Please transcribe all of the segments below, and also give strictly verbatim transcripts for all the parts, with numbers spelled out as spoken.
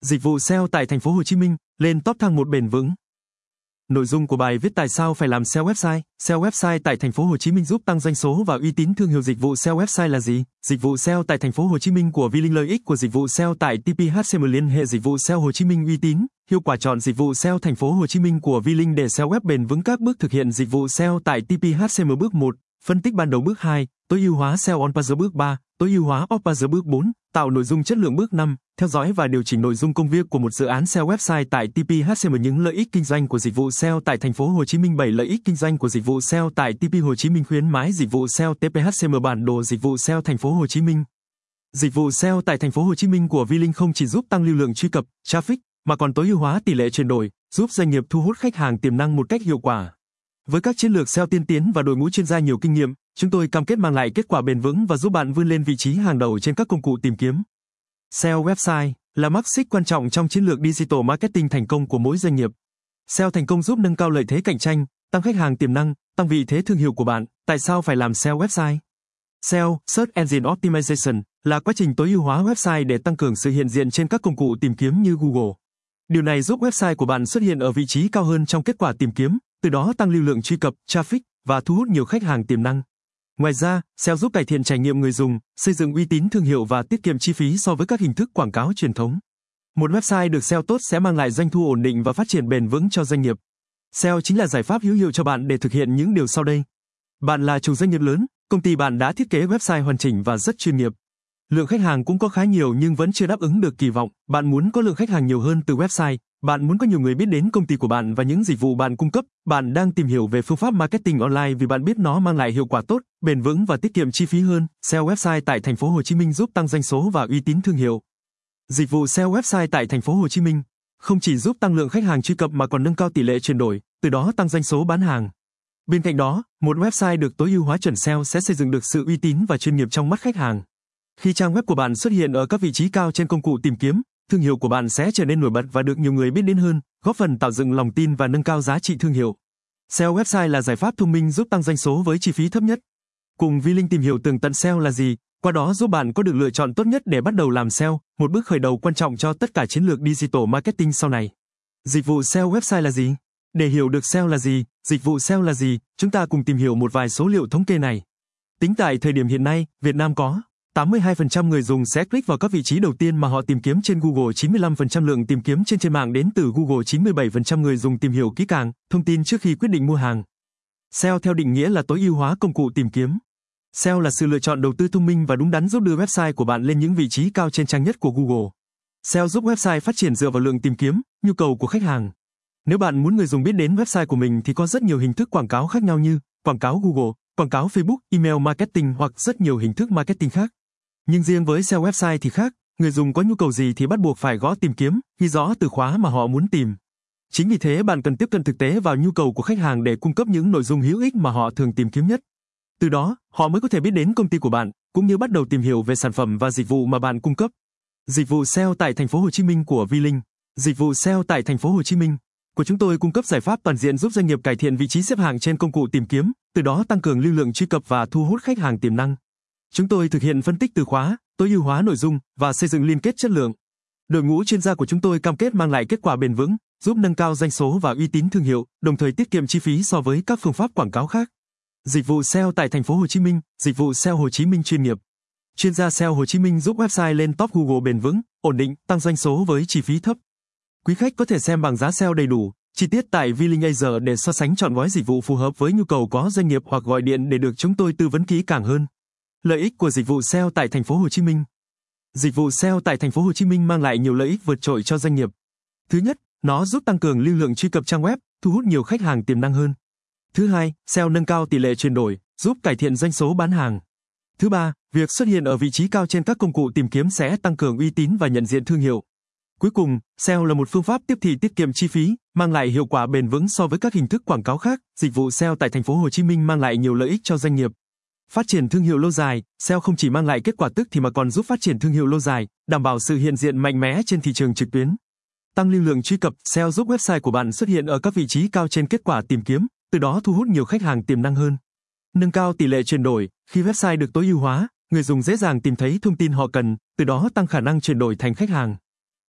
Dịch vụ ét e o tại thành phố Hồ Chí Minh lên top thang một bền vững. Nội dung của bài viết tại sao phải làm ét e o website? ét e o website tại thành phố Hồ Chí Minh giúp tăng doanh số và uy tín thương hiệu. Dịch vụ ét e o website là gì? Dịch vụ ét e o tại thành phố Hồ Chí Minh của V-Link. Lợi ích của dịch vụ ét e o tại tê pê hát xê em liên hệ dịch vụ ét e o Hồ Chí Minh uy tín, hiệu quả. Chọn dịch vụ ét e o thành phố Hồ Chí Minh của V-Link để ét e o web bền vững. Các bước thực hiện dịch vụ ét e o tại tê pê hát xê em. Bước một, phân tích ban đầu. Bước hai, tối ưu hóa ét e o on page. Bước ba, tối ưu hóa off page. Bước bốn, tạo nội dung chất lượng. Bước năm, theo dõi và điều chỉnh nội dung công việc của một dự án ét e o website tại tê pê hát xê em. Những lợi ích kinh doanh của dịch vụ ét e o tại thành phố Hồ Chí Minh. bảy lợi ích kinh doanh của dịch vụ ét e o tại tê pê Hồ Chí Minh. Khuyến mãi dịch vụ ét e o tê pê hát xê em. Bản đồ dịch vụ ét e o thành phố Hồ Chí Minh. Dịch vụ ét e o tại thành phố Hồ Chí Minh của V-Link không chỉ giúp tăng lưu lượng truy cập, traffic, mà còn tối ưu hóa tỷ lệ chuyển đổi, giúp doanh nghiệp thu hút khách hàng tiềm năng một cách hiệu quả. Với các chiến lược ét e o tiên tiến và đội ngũ chuyên gia nhiều kinh nghiệm, chúng tôi cam kết mang lại kết quả bền vững và giúp bạn vươn lên vị trí hàng đầu trên các công cụ tìm kiếm. ét e o website là mắt xích quan trọng trong chiến lược digital marketing thành công của mỗi doanh nghiệp. ét e o thành công giúp nâng cao lợi thế cạnh tranh, tăng khách hàng tiềm năng, tăng vị thế thương hiệu của bạn. Tại sao phải làm ét e o website? ét e o, Search Engine Optimization, là quá trình tối ưu hóa website để tăng cường sự hiện diện trên các công cụ tìm kiếm như Google. Điều này giúp website của bạn xuất hiện ở vị trí cao hơn trong kết quả tìm kiếm, từ đó tăng lưu lượng truy cập, traffic và thu hút nhiều khách hàng tiềm năng. Ngoài ra, ét e o giúp cải thiện trải nghiệm người dùng, xây dựng uy tín thương hiệu và tiết kiệm chi phí so với các hình thức quảng cáo truyền thống. Một website được ét e o tốt sẽ mang lại doanh thu ổn định và phát triển bền vững cho doanh nghiệp. ét e o chính là giải pháp hữu hiệu cho bạn để thực hiện những điều sau đây. Bạn là chủ doanh nghiệp lớn, công ty bạn đã thiết kế website hoàn chỉnh và rất chuyên nghiệp. Lượng khách hàng cũng có khá nhiều nhưng vẫn chưa đáp ứng được kỳ vọng. Bạn muốn có lượng khách hàng nhiều hơn từ website, bạn muốn có nhiều người biết đến công ty của bạn và những dịch vụ bạn cung cấp. Bạn đang tìm hiểu về phương pháp marketing online vì bạn biết nó mang lại hiệu quả tốt, bền vững và tiết kiệm chi phí hơn. ét e o website tại thành phố Hồ Chí Minh giúp tăng doanh số và uy tín thương hiệu. Dịch vụ ét e o website tại thành phố Hồ Chí Minh không chỉ giúp tăng lượng khách hàng truy cập mà còn nâng cao tỷ lệ chuyển đổi, từ đó tăng doanh số bán hàng. Bên cạnh đó, một website được tối ưu hóa chuẩn ét e o sẽ xây dựng được sự uy tín và chuyên nghiệp trong mắt khách hàng. Khi trang web của bạn xuất hiện ở các vị trí cao trên công cụ tìm kiếm, thương hiệu của bạn sẽ trở nên nổi bật và được nhiều người biết đến hơn, góp phần tạo dựng lòng tin và nâng cao giá trị thương hiệu. ét e o website là giải pháp thông minh giúp tăng doanh số với chi phí thấp nhất. Cùng V-Link tìm hiểu tường tận ét e o là gì, qua đó giúp bạn có được lựa chọn tốt nhất để bắt đầu làm ét e o, một bước khởi đầu quan trọng cho tất cả chiến lược digital marketing sau này. Dịch vụ ét e o website là gì? Để hiểu được ét e o là gì, dịch vụ ét e o là gì, chúng ta cùng tìm hiểu một vài số liệu thống kê này. Tính tại thời điểm hiện nay, Việt Nam có tám mươi hai phần trăm người dùng sẽ click vào các vị trí đầu tiên mà họ tìm kiếm trên Google. Chín mươi lăm phần trăm lượng tìm kiếm trên trên mạng đến từ Google. Chín mươi bảy phần trăm người dùng tìm hiểu kỹ càng thông tin trước khi quyết định mua hàng. ét e o theo định nghĩa là tối ưu hóa công cụ tìm kiếm. ét e o là sự lựa chọn đầu tư thông minh và đúng đắn giúp đưa website của bạn lên những vị trí cao trên trang nhất của Google. ét e o giúp website phát triển dựa vào lượng tìm kiếm, nhu cầu của khách hàng. Nếu bạn muốn người dùng biết đến website của mình thì có rất nhiều hình thức quảng cáo khác nhau như quảng cáo Google, quảng cáo Facebook, email marketing hoặc rất nhiều hình thức marketing khác. Nhưng riêng với ét e o website thì khác, người dùng có nhu cầu gì thì bắt buộc phải gõ tìm kiếm, ghi rõ từ khóa mà họ muốn tìm. Chính vì thế bạn cần tiếp cận thực tế vào nhu cầu của khách hàng để cung cấp những nội dung hữu ích mà họ thường tìm kiếm nhất. Từ đó, họ mới có thể biết đến công ty của bạn, cũng như bắt đầu tìm hiểu về sản phẩm và dịch vụ mà bạn cung cấp. Dịch vụ ét e o tại thành phố Hồ Chí Minh của V-Link. Dịch vụ ét e o tại thành phố Hồ Chí Minh của chúng tôi cung cấp giải pháp toàn diện giúp doanh nghiệp cải thiện vị trí xếp hạng trên công cụ tìm kiếm, từ đó tăng cường lưu lượng truy cập và thu hút khách hàng tiềm năng. Chúng tôi thực hiện phân tích từ khóa, tối ưu hóa nội dung và xây dựng liên kết chất lượng. Đội ngũ chuyên gia của chúng tôi cam kết mang lại kết quả bền vững, giúp nâng cao doanh số và uy tín thương hiệu, đồng thời tiết kiệm chi phí so với các phương pháp quảng cáo khác. Dịch vụ ét e o tại thành phố Hồ Chí Minh, dịch vụ ét e o Hồ Chí Minh chuyên nghiệp. Chuyên gia ét e o Hồ Chí Minh giúp website lên top Google bền vững, ổn định, tăng doanh số với chi phí thấp. Quý khách có thể xem bảng giá ét e o đầy đủ, chi tiết tại V-Link Asia để so sánh chọn gói dịch vụ phù hợp với nhu cầu của doanh nghiệp hoặc gọi điện để được chúng tôi tư vấn kỹ càng hơn. Lợi ích của dịch vụ ét e o tại thành phố Hồ Chí Minh. Dịch vụ ét e o tại thành phố Hồ Chí Minh mang lại nhiều lợi ích vượt trội cho doanh nghiệp. Thứ nhất, nó giúp tăng cường lưu lượng truy cập trang web, thu hút nhiều khách hàng tiềm năng hơn. Thứ hai, ét e o nâng cao tỷ lệ chuyển đổi, giúp cải thiện doanh số bán hàng. Thứ ba, việc xuất hiện ở vị trí cao trên các công cụ tìm kiếm sẽ tăng cường uy tín và nhận diện thương hiệu. Cuối cùng, ét e o là một phương pháp tiếp thị tiết kiệm chi phí, mang lại hiệu quả bền vững so với các hình thức quảng cáo khác. Dịch vụ ét e o tại thành phố Hồ Chí Minh mang lại nhiều lợi ích cho doanh nghiệp. Phát triển thương hiệu lâu dài, ét e o không chỉ mang lại kết quả tức thì mà còn giúp phát triển thương hiệu lâu dài, đảm bảo sự hiện diện mạnh mẽ trên thị trường trực tuyến. Tăng lưu lượng truy cập, ét e o giúp website của bạn xuất hiện ở các vị trí cao trên kết quả tìm kiếm, từ đó thu hút nhiều khách hàng tiềm năng hơn. Nâng cao tỷ lệ chuyển đổi, khi website được tối ưu hóa, người dùng dễ dàng tìm thấy thông tin họ cần, từ đó tăng khả năng chuyển đổi thành khách hàng.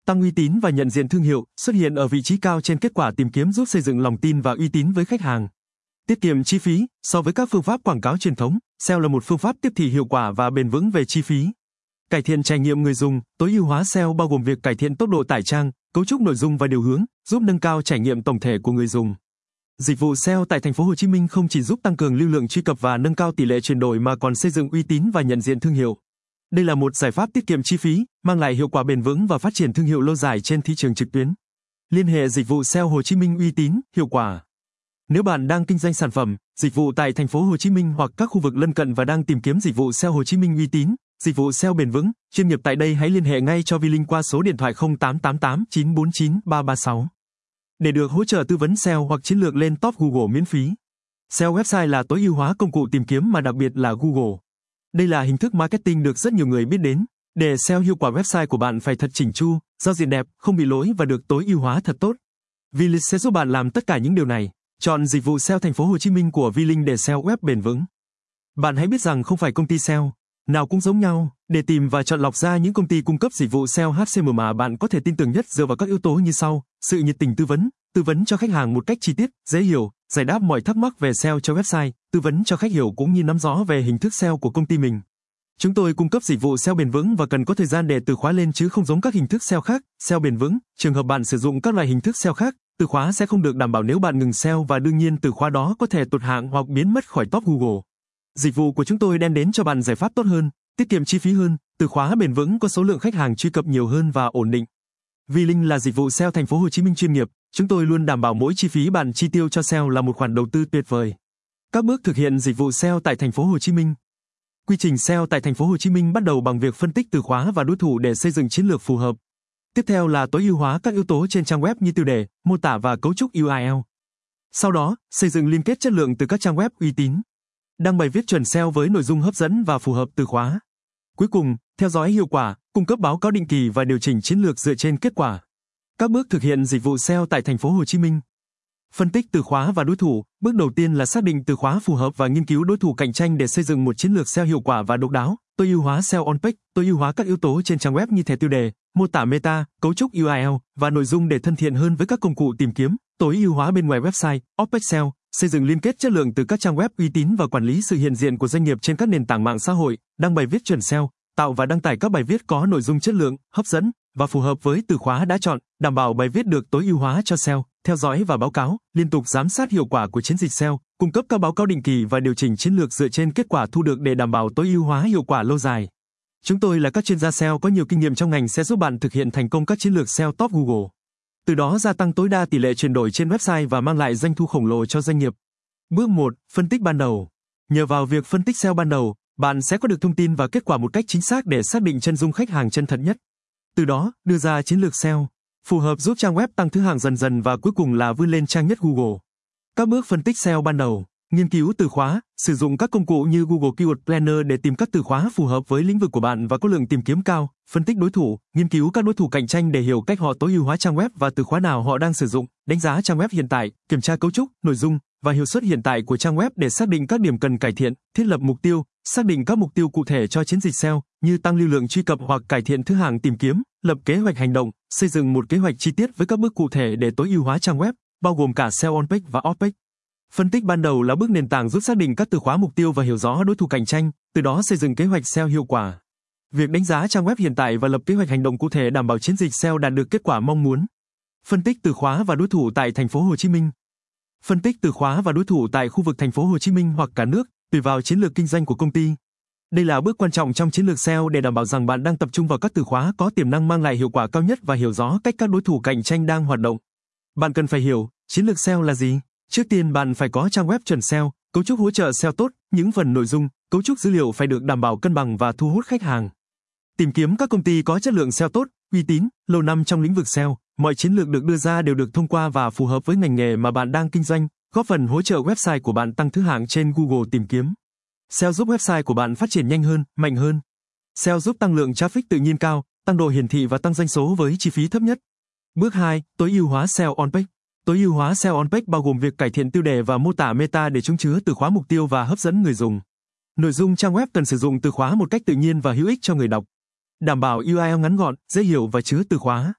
tăng uy tín và nhận diện thương hiệu, xuất hiện ở vị trí cao trên kết quả tìm kiếm giúp xây dựng lòng tin và uy tín với khách hàng. Tiết kiệm chi phí, so với các phương pháp quảng cáo truyền thống, ét e o là một phương pháp tiếp thị hiệu quả và bền vững về chi phí. Cải thiện trải nghiệm người dùng, tối ưu hóa ét e o bao gồm việc cải thiện tốc độ tải trang, cấu trúc nội dung và điều hướng, giúp nâng cao trải nghiệm tổng thể của người dùng. Dịch vụ ét e o tại thành phố Hồ Chí Minh không chỉ giúp tăng cường lưu lượng truy cập và nâng cao tỷ lệ chuyển đổi mà còn xây dựng uy tín và nhận diện thương hiệu. Đây là một giải pháp tiết kiệm chi phí, mang lại hiệu quả bền vững và phát triển thương hiệu lâu dài trên thị trường trực tuyến. Liên hệ dịch vụ ét e o Hồ Chí Minh uy tín, hiệu quả. Nếu bạn đang kinh doanh sản phẩm, dịch vụ tại thành phố Hồ Chí Minh hoặc các khu vực lân cận và đang tìm kiếm dịch vụ ét e o Hồ Chí Minh uy tín, dịch vụ ét e o bền vững, chuyên nghiệp tại đây, hãy liên hệ ngay cho Vi-Linh qua số điện thoại không tám tám tám chín bốn chín ba ba sáu. Để được hỗ trợ tư vấn ét e o hoặc chiến lược lên top Google miễn phí. ét e o website là tối ưu hóa công cụ tìm kiếm mà đặc biệt là Google. Đây là hình thức marketing được rất nhiều người biết đến. Để ét e o hiệu quả, website của bạn phải thật chỉnh chu, giao diện đẹp, không bị lỗi và được tối ưu hóa thật tốt. Vi-Linh sẽ giúp bạn làm tất cả những điều này. Chọn dịch vụ ét e o thành phố Hồ Chí Minh của Vi-Linh để ét e o web bền vững. Bạn hãy biết rằng không phải công ty ét e o nào cũng giống nhau. Để tìm và chọn lọc ra những công ty cung cấp dịch vụ ét e o hát xê em mà bạn có thể tin tưởng nhất dựa vào các yếu tố như sau: sự nhiệt tình tư vấn, tư vấn cho khách hàng một cách chi tiết, dễ hiểu, giải đáp mọi thắc mắc về ét e o cho website, tư vấn cho khách hiểu cũng như nắm rõ về hình thức ét e o của công ty mình. Chúng tôi cung cấp dịch vụ ét e o bền vững và cần có thời gian để từ khóa lên chứ không giống các hình thức ét e o khác. ét e o bền vững, trường hợp bạn sử dụng các loại hình thức ét e o khác, từ khóa sẽ không được đảm bảo nếu bạn ngừng ét e o và đương nhiên từ khóa đó có thể tụt hạng hoặc biến mất khỏi top Google. Dịch vụ của chúng tôi đem đến cho bạn giải pháp tốt hơn, tiết kiệm chi phí hơn, từ khóa bền vững, có số lượng khách hàng truy cập nhiều hơn và ổn định. Vi-Linh là dịch vụ ét e o thành phố Hồ Chí Minh chuyên nghiệp, chúng tôi luôn đảm bảo mỗi chi phí bạn chi tiêu cho ét e o là một khoản đầu tư tuyệt vời. Các bước thực hiện dịch vụ ét e o tại thành phố Hồ Chí Minh. Quy trình ét e o tại thành phố Hồ Chí Minh bắt đầu bằng việc phân tích từ khóa và đối thủ để xây dựng chiến lược phù hợp. Tiếp theo là tối ưu hóa các yếu tố trên trang web như tiêu đề, mô tả và cấu trúc u rờ lờ. Sau đó, xây dựng liên kết chất lượng từ các trang web uy tín. Đăng bài viết chuẩn ét e o với nội dung hấp dẫn và phù hợp từ khóa. Cuối cùng, theo dõi hiệu quả, cung cấp báo cáo định kỳ và điều chỉnh chiến lược dựa trên kết quả. Các bước thực hiện dịch vụ ét e o tại thành phố Hồ Chí Minh. Phân tích từ khóa và đối thủ. Bước đầu tiên là xác định từ khóa phù hợp và nghiên cứu đối thủ cạnh tranh để xây dựng một chiến lược ét e o hiệu quả và độc đáo. Tối ưu hóa ét e o on-page, tối ưu hóa các yếu tố trên trang web như thẻ tiêu đề, mô tả meta, cấu trúc u rờ lờ và nội dung để thân thiện hơn với các công cụ tìm kiếm. Tối ưu hóa bên ngoài website, off-page ét e o, xây dựng liên kết chất lượng từ các trang web uy tín và quản lý sự hiện diện của doanh nghiệp trên các nền tảng mạng xã hội. Đăng bài viết chuẩn ét e o, tạo và đăng tải các bài viết có nội dung chất lượng, hấp dẫn và phù hợp với từ khóa đã chọn, đảm bảo bài viết được tối ưu hóa cho ét e o. Theo dõi và báo cáo, liên tục giám sát hiệu quả của chiến dịch ét e o, cung cấp các báo cáo định kỳ và điều chỉnh chiến lược dựa trên kết quả thu được để đảm bảo tối ưu hóa hiệu quả lâu dài. Chúng tôi là các chuyên gia ét e o có nhiều kinh nghiệm trong ngành sẽ giúp bạn thực hiện thành công các chiến lược ét e o top Google. Từ đó gia tăng tối đa tỷ lệ chuyển đổi trên website và mang lại doanh thu khổng lồ cho doanh nghiệp. Bước một. Phân tích ban đầu. Nhờ vào việc phân tích ét e o ban đầu, bạn sẽ có được thông tin và kết quả một cách chính xác để xác định chân dung khách hàng chân thật nhất. Từ đó, đưa ra chiến lược ét e o phù hợp giúp trang web tăng thứ hạng dần dần và cuối cùng là vươn lên trang nhất Google. Các bước phân tích ét e o ban đầu. Nghiên cứu từ khóa, sử dụng các công cụ như Google Keyword Planner để tìm các từ khóa phù hợp với lĩnh vực của bạn và có lượng tìm kiếm cao. Phân tích đối thủ, nghiên cứu các đối thủ cạnh tranh để hiểu cách họ tối ưu hóa trang web và từ khóa nào họ đang sử dụng. Đánh giá trang web hiện tại, kiểm tra cấu trúc, nội dung và hiệu suất hiện tại của trang web để xác định các điểm cần cải thiện. Thiết lập mục tiêu, xác định các mục tiêu cụ thể cho chiến dịch ét e o như tăng lưu lượng truy cập hoặc cải thiện thứ hạng tìm kiếm. Lập kế hoạch hành động, xây dựng một kế hoạch chi tiết với các bước cụ thể để tối ưu hóa trang web, bao gồm cả ét e o on-page và off-page. Phân tích ban đầu là bước nền tảng giúp xác định các từ khóa mục tiêu và hiểu rõ đối thủ cạnh tranh, từ đó xây dựng kế hoạch ét e o hiệu quả. Việc đánh giá trang web hiện tại và lập kế hoạch hành động cụ thể đảm bảo chiến dịch ét e o đạt được kết quả mong muốn. Phân tích từ khóa và đối thủ tại thành phố Hồ Chí Minh. Phân tích từ khóa và đối thủ tại khu vực thành phố Hồ Chí Minh hoặc cả nước, tùy vào chiến lược kinh doanh của công ty. Đây là bước quan trọng trong chiến lược ét e o để đảm bảo rằng bạn đang tập trung vào các từ khóa có tiềm năng mang lại hiệu quả cao nhất và hiểu rõ cách các đối thủ cạnh tranh đang hoạt động. Bạn cần phải hiểu, chiến lược ét e o là gì? Trước tiên bạn phải có trang web chuẩn ét e o, cấu trúc hỗ trợ ét e o tốt, những phần nội dung, cấu trúc dữ liệu phải được đảm bảo cân bằng và thu hút khách hàng. Tìm kiếm các công ty có chất lượng ét e o tốt, uy tín, lâu năm trong lĩnh vực ét e o. Mọi chiến lược được đưa ra đều được thông qua và phù hợp với ngành nghề mà bạn đang kinh doanh, góp phần hỗ trợ website của bạn tăng thứ hạng trên Google tìm kiếm. ét e o giúp website của bạn phát triển nhanh hơn, mạnh hơn. ét e o giúp tăng lượng traffic tự nhiên cao, tăng độ hiển thị và tăng doanh số với chi phí thấp nhất. Bước hai. Tối ưu hóa ét e o on-page. Tối ưu hóa ét e o on-page bao gồm việc cải thiện tiêu đề và mô tả meta để chúng chứa từ khóa mục tiêu và hấp dẫn người dùng. Nội dung trang web cần sử dụng từ khóa một cách tự nhiên và hữu ích cho người đọc. Đảm bảo u rờ lờ ngắn gọn, dễ hiểu và chứa từ khóa.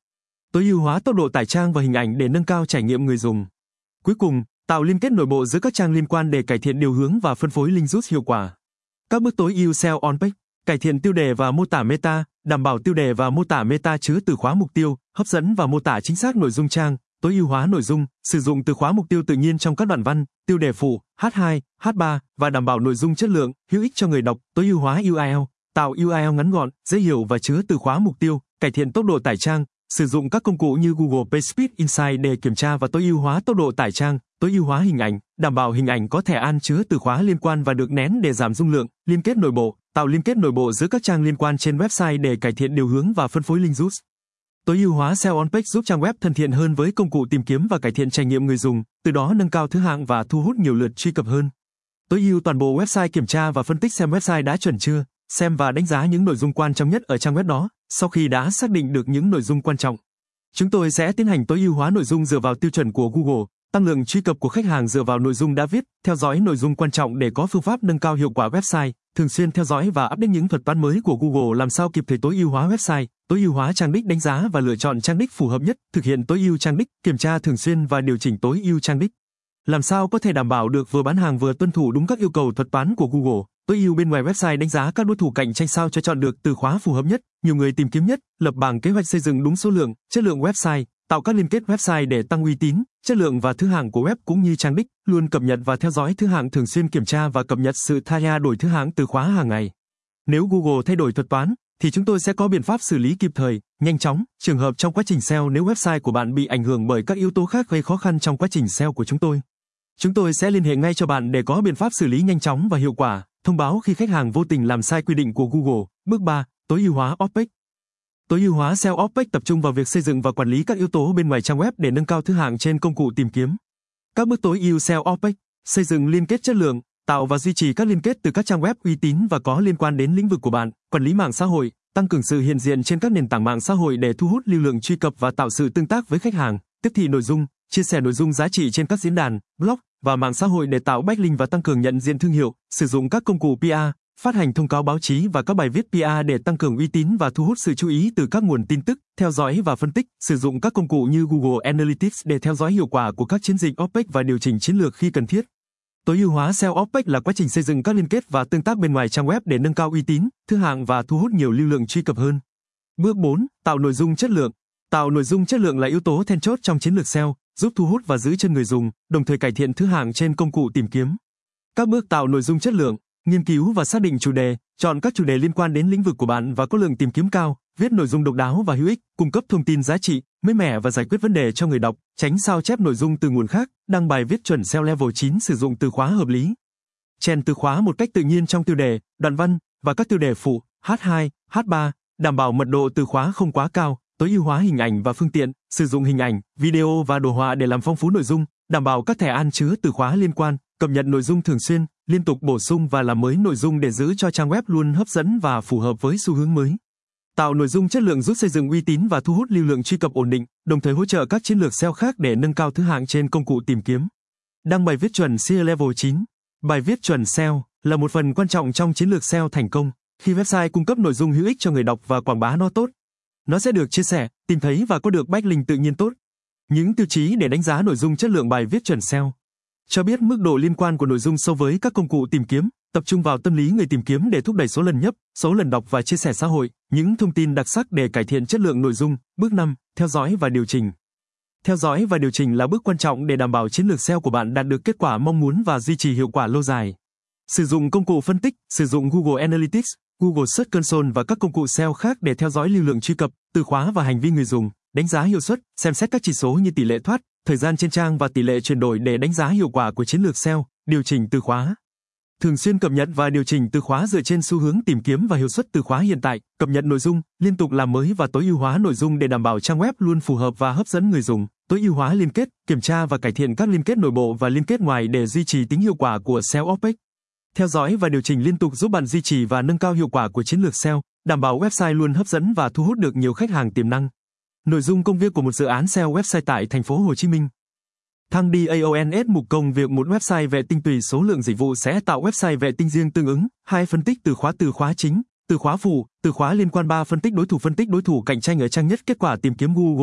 Tối ưu hóa tốc độ tải trang và hình ảnh để nâng cao trải nghiệm người dùng. Cuối cùng, tạo liên kết nội bộ giữa các trang liên quan để cải thiện điều hướng và phân phối link rút hiệu quả. Các bước tối ưu ét e o on-page, cải thiện tiêu đề và mô tả meta, đảm bảo tiêu đề và mô tả meta chứa từ khóa mục tiêu, hấp dẫn và mô tả chính xác nội dung trang. Tối ưu hóa nội dung, sử dụng từ khóa mục tiêu tự nhiên trong các đoạn văn, tiêu đề phụ, hát hai, hát ba và đảm bảo nội dung chất lượng, hữu ích cho người đọc. Tối ưu hóa u rờ lờ, tạo u rờ lờ ngắn gọn, dễ hiểu và chứa từ khóa mục tiêu, cải thiện tốc độ tải trang, sử dụng các công cụ như Google PageSpeed Insights để kiểm tra và tối ưu hóa tốc độ tải trang. Tối ưu hóa hình ảnh, đảm bảo hình ảnh có thẻ an chứa từ khóa liên quan và được nén để giảm dung lượng. Liên kết nội bộ, tạo liên kết nội bộ giữa các trang liên quan trên website để cải thiện điều hướng và phân phối link rút. Tối ưu hóa ét e o on-page giúp trang web thân thiện hơn với công cụ tìm kiếm và cải thiện trải nghiệm người dùng, từ đó nâng cao thứ hạng và thu hút nhiều lượt truy cập hơn. Tối ưu toàn bộ website, kiểm tra và phân tích xem website đã chuẩn chưa, xem và đánh giá những nội dung quan trọng nhất ở trang web đó. Sau khi đã xác định được những nội dung quan trọng, chúng tôi sẽ tiến hành tối ưu hóa nội dung dựa vào tiêu chuẩn của Google, tăng lượng truy cập của khách hàng dựa vào nội dung đã viết, theo dõi nội dung quan trọng để có phương pháp nâng cao hiệu quả website, thường xuyên theo dõi và update những thuật toán mới của Google làm sao kịp thời tối ưu hóa website, tối ưu hóa trang đích, đánh giá và lựa chọn trang đích phù hợp nhất, thực hiện tối ưu trang đích, kiểm tra thường xuyên và điều chỉnh tối ưu trang đích. Làm sao có thể đảm bảo được vừa bán hàng vừa tuân thủ đúng các yêu cầu thuật toán của Google. Tối ưu bên ngoài website, đánh giá các đối thủ cạnh tranh sao cho chọn được từ khóa phù hợp nhất, nhiều người tìm kiếm nhất, lập bảng kế hoạch xây dựng đúng số lượng, chất lượng website, tạo các liên kết website để tăng uy tín, chất lượng và thứ hạng của web cũng như trang đích, luôn cập nhật và theo dõi thứ hạng, thường xuyên kiểm tra và cập nhật sự thay đổi thứ hạng từ khóa hàng ngày. Nếu Google thay đổi thuật toán, thì chúng tôi sẽ có biện pháp xử lý kịp thời, nhanh chóng. Trường hợp trong quá trình ét e o, nếu website của bạn bị ảnh hưởng bởi các yếu tố khác gây khó khăn trong quá trình ét e o của chúng tôi, chúng tôi sẽ liên hệ ngay cho bạn để có biện pháp xử lý nhanh chóng và hiệu quả. Thông báo khi khách hàng vô tình làm sai quy định của Google. Bước ba. Tối ưu hóa off-page. Tối ưu hóa ét e o off-page tập trung vào việc xây dựng và quản lý các yếu tố bên ngoài trang web để nâng cao thứ hạng trên công cụ tìm kiếm. Các bước tối ưu ét e o off-page: xây dựng liên kết chất lượng, tạo và duy trì các liên kết từ các trang web uy tín và có liên quan đến lĩnh vực của bạn, quản lý mạng xã hội, tăng cường sự hiện diện trên các nền tảng mạng xã hội để thu hút lưu lượng truy cập và tạo sự tương tác với khách hàng, tiếp thị nội dung, chia sẻ nội dung giá trị trên các diễn đàn, blog và mạng xã hội để tạo backlink và tăng cường nhận diện thương hiệu, sử dụng các công cụ pê e rờ, phát hành thông cáo báo chí và các bài viết pê e rờ để tăng cường uy tín và thu hút sự chú ý từ các nguồn tin tức, theo dõi và phân tích, sử dụng các công cụ như Google Analytics để theo dõi hiệu quả của các chiến dịch off-page và điều chỉnh chiến lược khi cần thiết. Tối ưu hóa ét e o off-page là quá trình xây dựng các liên kết và tương tác bên ngoài trang web để nâng cao uy tín, thứ hạng và thu hút nhiều lưu lượng truy cập hơn. Bước bốn. Tạo nội dung chất lượng. Tạo nội dung chất lượng là yếu tố then chốt trong chiến lược ét e o, giúp thu hút và giữ chân người dùng, đồng thời cải thiện thứ hạng trên công cụ tìm kiếm. Các bước tạo nội dung chất lượng: nghiên cứu và xác định chủ đề, chọn các chủ đề liên quan đến lĩnh vực của bạn và có lượng tìm kiếm cao, viết nội dung độc đáo và hữu ích, cung cấp thông tin giá trị, mới mẻ và giải quyết vấn đề cho người đọc, tránh sao chép nội dung từ nguồn khác, đăng bài viết chuẩn ét e o level chín, sử dụng từ khóa hợp lý. Chèn từ khóa một cách tự nhiên trong tiêu đề, đoạn văn và các tiêu đề phụ, hát hai, hát ba, đảm bảo mật độ từ khóa không quá cao. Tối ưu hóa hình ảnh và phương tiện, sử dụng hình ảnh, video và đồ họa để làm phong phú nội dung, đảm bảo các thẻ an chứa từ khóa liên quan, cập nhật nội dung thường xuyên, liên tục bổ sung và làm mới nội dung để giữ cho trang web luôn hấp dẫn và phù hợp với xu hướng mới. Tạo nội dung chất lượng giúp xây dựng uy tín và thu hút lưu lượng truy cập ổn định, đồng thời hỗ trợ các chiến lược ét e o khác để nâng cao thứ hạng trên công cụ tìm kiếm. Đăng bài viết chuẩn ét e o level chín. Bài viết chuẩn ét e o là một phần quan trọng trong chiến lược ét e o thành công. Khi website cung cấp nội dung hữu ích cho người đọc và quảng bá nó tốt, nó sẽ được chia sẻ, tìm thấy và có được backlink tự nhiên tốt. Những tiêu chí để đánh giá nội dung chất lượng bài viết chuẩn ét e o: cho biết mức độ liên quan của nội dung so với các công cụ tìm kiếm, tập trung vào tâm lý người tìm kiếm để thúc đẩy số lần nhấp, số lần đọc và chia sẻ xã hội, những thông tin đặc sắc để cải thiện chất lượng nội dung. Bước năm. Theo dõi và điều chỉnh. Theo dõi và điều chỉnh là bước quan trọng để đảm bảo chiến lược ét e o của bạn đạt được kết quả mong muốn và duy trì hiệu quả lâu dài. Sử dụng công cụ phân tích, sử dụng Google Analytics, Google Search Console và các công cụ ét e o khác để theo dõi lưu lượng truy cập, từ khóa và hành vi người dùng, đánh giá hiệu suất, xem xét các chỉ số như tỷ lệ thoát, thời gian trên trang và tỷ lệ chuyển đổi để đánh giá hiệu quả của chiến lược ét e o, điều chỉnh từ khóa. Thường xuyên cập nhật và điều chỉnh từ khóa dựa trên xu hướng tìm kiếm và hiệu suất từ khóa hiện tại, cập nhật nội dung, liên tục làm mới và tối ưu hóa nội dung để đảm bảo trang web luôn phù hợp và hấp dẫn người dùng. Tối ưu hóa liên kết, kiểm tra và cải thiện các liên kết nội bộ và liên kết ngoài để duy trì tính hiệu quả của ét e o off-page. Theo dõi và điều chỉnh liên tục giúp bạn duy trì và nâng cao hiệu quả của chiến lược ét e o, đảm bảo website luôn hấp dẫn và thu hút được nhiều khách hàng tiềm năng. Nội dung công việc của một dự án ét e o website tại thành phố Hồ Chí Minh. Thăng đi a o en ét mục công việc một website vệ tinh tùy số lượng dịch vụ sẽ tạo website vệ tinh riêng tương ứng. hai Phân tích từ khóa từ khóa chính, từ khóa phụ, từ khóa liên quan. ba Phân tích đối thủ phân tích đối thủ cạnh tranh ở trang nhất kết quả tìm kiếm Google.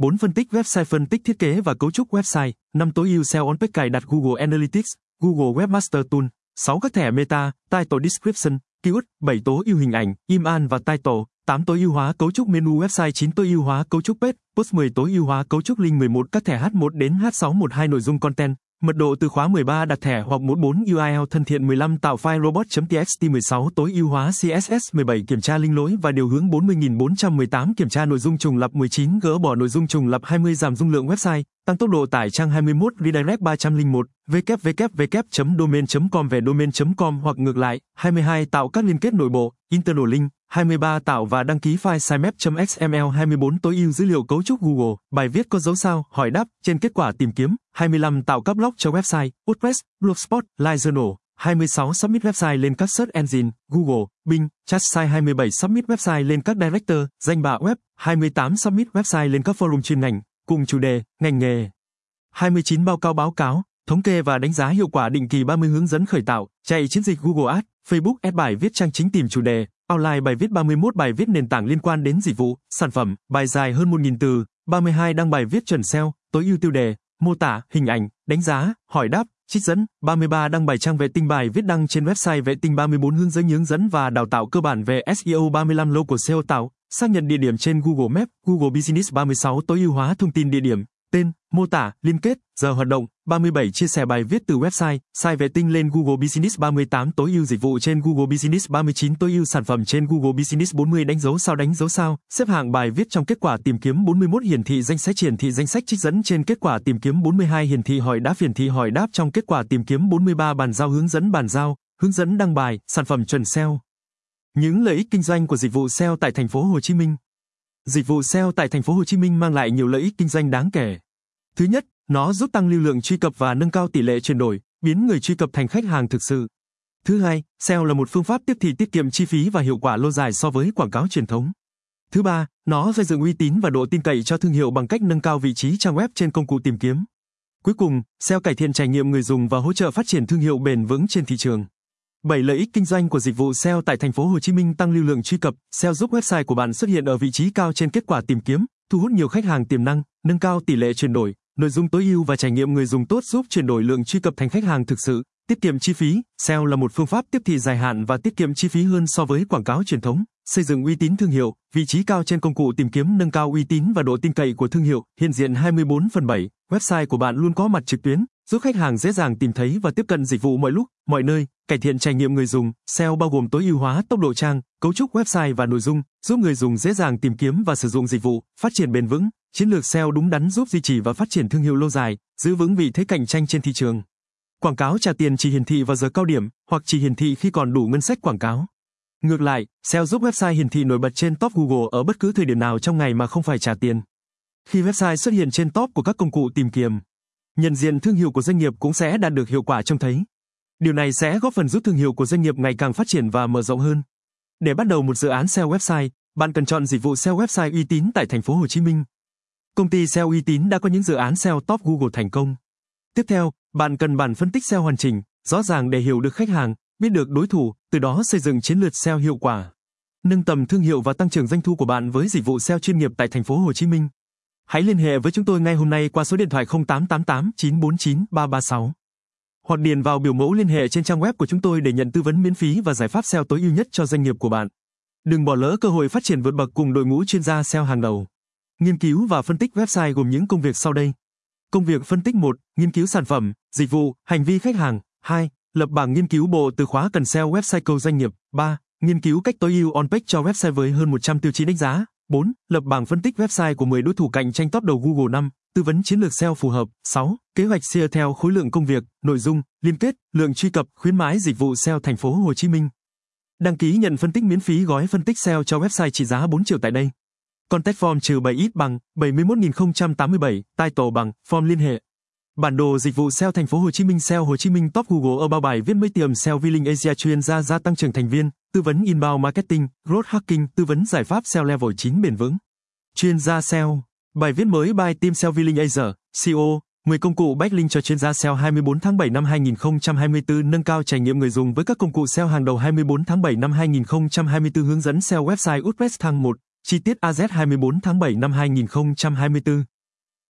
bốn Phân tích website, phân tích thiết kế và cấu trúc website. năm Tối ưu ét e o on page, cài đặt Google Analytics, Google Webmaster Tool. sáu Các thẻ meta, title description, keyword. bảy Tối ưu hình ảnh, image và title. tám Tối ưu hóa cấu trúc menu website. chín Tối ưu hóa cấu trúc page, post. mười Tối ưu hóa cấu trúc link. mười một Các thẻ H một đến H sáu một hai nội dung content. Mật độ từ khóa. mười ba Đặt thẻ hoặc mốt bốn u i lờ thân thiện. mười lăm Tạo file robot.txt. mười sáu Tối ưu hóa xê ét ét. mười bảy Kiểm tra link lỗi và điều hướng. bốn mươi nghìn bốn trăm mười tám Kiểm tra nội dung trùng lặp. mười chín Gỡ bỏ nội dung trùng lặp. hai mươi Giảm dung lượng website, tăng tốc độ tải trang. hai mươi mốt Redirect. ba không một w w w chấm domain chấm com về domain chấm com hoặc ngược lại. hai mươi hai Tạo các liên kết nội bộ, internal link. hai mươi ba Tạo và đăng ký file sitemap.xml. hai mươi bốn Tối ưu dữ liệu cấu trúc Google, bài viết có dấu sao, hỏi đáp trên kết quả tìm kiếm. hai mươi lăm Tạo các blog cho website, WordPress, Blogspot, LiveJournal. hai mươi sáu Submit website lên các search engine, Google, Bing, ChatSite. hai mươi bảy Submit website lên các director, danh bạ web. hai mươi tám Submit website lên các forum chuyên ngành, cùng chủ đề, ngành nghề. hai mươi chín Báo cáo báo cáo, thống kê và đánh giá hiệu quả định kỳ. ba mươi Hướng dẫn khởi tạo, chạy chiến dịch Google Ads, Facebook Ads. Bài viết trang chính tìm chủ đề, outline bài viết. ba mươi mốt Bài viết nền tảng liên quan đến dịch vụ, sản phẩm, bài dài hơn một nghìn từ. ba mươi hai Đăng bài viết chuẩn ét e o, tối ưu tiêu đề, mô tả, hình ảnh, đánh giá, hỏi đáp, trích dẫn. ba mươi ba Đăng bài trang vệ tinh, bài viết đăng trên website vệ tinh. ba mươi bốn Hướng dẫn hướng dẫn và đào tạo cơ bản về ét e o. ba mươi lăm Local ét e o tạo, xác nhận địa điểm trên Google Maps, Google Business. ba mươi sáu Tối ưu hóa thông tin địa điểm, tên, mô tả, liên kết, giờ hoạt động. ba mươi bảy Chia sẻ bài viết từ website, site vệ tinh lên Google Business. ba mươi tám Tối ưu dịch vụ trên Google Business. ba mươi chín Tối ưu sản phẩm trên Google Business. bốn mươi Đánh dấu sao, đánh dấu sao, xếp hạng bài viết trong kết quả tìm kiếm. bốn mươi mốt Hiển thị danh sách, hiển thị danh sách trích dẫn trên kết quả tìm kiếm. bốn mươi hai Hiển thị hỏi đáp, hiển thị hỏi đáp trong kết quả tìm kiếm. bốn mươi ba Bàn giao hướng dẫn, bàn giao, hướng dẫn đăng bài, sản phẩm chuẩn ét e o. Những lợi ích kinh doanh của dịch vụ ét e o tại thành phố Hồ Chí Minh. Dịch vụ ét e o tại thành phố Hồ Chí Minh mang lại nhiều lợi ích kinh doanh đáng kể. Thứ nhất, nó giúp tăng lưu lượng truy cập và nâng cao tỷ lệ chuyển đổi, biến người truy cập thành khách hàng thực sự. Thứ hai, ét e o là một phương pháp tiếp thị tiết kiệm chi phí và hiệu quả lâu dài so với quảng cáo truyền thống. Thứ ba, nó xây dựng uy tín và độ tin cậy cho thương hiệu bằng cách nâng cao vị trí trang web trên công cụ tìm kiếm. Cuối cùng, ét e o cải thiện trải nghiệm người dùng và hỗ trợ phát triển thương hiệu bền vững trên thị trường. bảy Lợi ích kinh doanh của dịch vụ ét e o tại thành phố Hồ Chí Minh. Tăng lưu lượng truy cập, ét e o giúp website của bạn xuất hiện ở vị trí cao trên kết quả tìm kiếm, thu hút nhiều khách hàng tiềm năng, nâng cao tỷ lệ chuyển đổi, nội dung tối ưu và trải nghiệm người dùng tốt, giúp chuyển đổi lượng truy cập thành khách hàng thực sự, tiết kiệm chi phí. ét e o là một phương pháp tiếp thị dài hạn và tiết kiệm chi phí hơn so với quảng cáo truyền thống, xây dựng uy tín thương hiệu, vị trí cao trên công cụ tìm kiếm, nâng cao uy tín và độ tin cậy của thương hiệu. Hiện diện hai mươi bốn phần bảy, website của bạn luôn có mặt trực tuyến, giúp khách hàng dễ dàng tìm thấy và tiếp cận dịch vụ mọi lúc, mọi nơi, cải thiện trải nghiệm người dùng. ét e o bao gồm tối ưu hóa tốc độ trang, cấu trúc website và nội dung, giúp người dùng dễ dàng tìm kiếm và sử dụng dịch vụ, phát triển bền vững. Chiến lược ét e o đúng đắn giúp duy trì và phát triển thương hiệu lâu dài, giữ vững vị thế cạnh tranh trên thị trường. Quảng cáo trả tiền chỉ hiển thị vào giờ cao điểm, hoặc chỉ hiển thị khi còn đủ ngân sách quảng cáo. Ngược lại, ét e o giúp website hiển thị nổi bật trên top Google ở bất cứ thời điểm nào trong ngày mà không phải trả tiền. Khi website xuất hiện trên top của các công cụ tìm kiếm, nhận diện thương hiệu của doanh nghiệp cũng sẽ đạt được hiệu quả trông thấy. Điều này sẽ góp phần giúp thương hiệu của doanh nghiệp ngày càng phát triển và mở rộng hơn. Để bắt đầu một dự án ét e o website, bạn cần chọn dịch vụ ét e o website uy tín tại thành phố Hồ Chí Minh. Công ty ét e o uy tín đã có những dự án ét e o top Google thành công. Tiếp theo, bạn cần bản phân tích ét e o hoàn chỉnh, rõ ràng để hiểu được khách hàng, biết được đối thủ, từ đó xây dựng chiến lược ét e o hiệu quả. Nâng tầm thương hiệu và tăng trưởng doanh thu của bạn với dịch vụ ét e o chuyên nghiệp tại thành phố Hồ Chí Minh. Hãy liên hệ với chúng tôi ngay hôm nay qua số điện thoại không tám tám tám chín bốn chín ba ba sáu. Hoặc điền vào biểu mẫu liên hệ trên trang web của chúng tôi để nhận tư vấn miễn phí và giải pháp ét e o tối ưu nhất cho doanh nghiệp của bạn. Đừng bỏ lỡ cơ hội phát triển vượt bậc cùng đội ngũ chuyên gia ét e o hàng đầu. Nghiên cứu và phân tích website gồm những công việc sau đây. Công việc phân tích một. Nghiên cứu sản phẩm, dịch vụ, hành vi khách hàng. hai. Lập bảng nghiên cứu bộ từ khóa cần ét e o website câu doanh nghiệp. ba. Nghiên cứu cách tối ưu on-page cho website với hơn một trăm tiêu chí đánh giá. bốn. Lập bảng phân tích website của mười đối thủ cạnh tranh top đầu Google. năm. Tư vấn chiến lược ét e o phù hợp. sáu. Kế hoạch ét e o theo khối lượng công việc, nội dung, liên kết, lượng truy cập, khuyến mãi dịch vụ ét e o thành phố Hồ Chí Minh. Đăng ký nhận phân tích miễn phí gói phân tích ét e o cho website trị giá bốn triệu tại đây. Contact form trừ bảy ít bằng bảy mươi mốt nghìn không trăm tám mươi bảy, title bằng form liên hệ. Bản đồ dịch vụ ét e o thành phố Hồ Chí Minh. ét e o Hồ Chí Minh top Google about bài viết mấy tiềm ét e o Villing Asia, chuyên gia gia tăng trưởng thành viên, tư vấn inbound marketing, growth hacking, tư vấn giải pháp ét e o level chín bền vững. Chuyên gia ét e o. Bài viết mới by team ét e o Villing Asia, xê e o, mười công cụ backlink cho chuyên gia ét e o hai mươi bốn tháng bảy năm hai nghìn không trăm hai mươi tư, nâng cao trải nghiệm người dùng với các công cụ ét e o hàng đầu hai mươi bốn tháng bảy năm hai nghìn không trăm hai mươi tư, hướng dẫn ét e o website WordPress tháng một, chi tiết a z hai mươi bốn tháng bảy năm hai nghìn không trăm hai mươi tư.